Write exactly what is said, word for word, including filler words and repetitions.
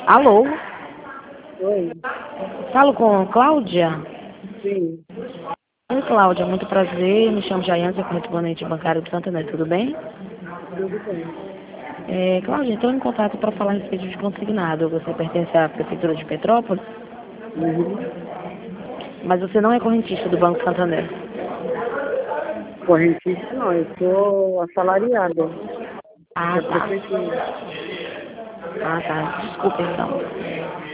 Alô? Oi. Falo com Cláudia? Sim. Oi, Cláudia, muito prazer. Me chamo Jaiane, sou correspondente bancário do Santander, tudo bem? Tudo bem. É, Cláudia, estou em contato para falar a respeito de consignado. Você pertence à Prefeitura de Petrópolis, Uhum. mas você não é correntista do Banco Santander. Correntista não, eu sou assalariada Ah, da tá. prefeitura. Ah, tá. Desculpa, então.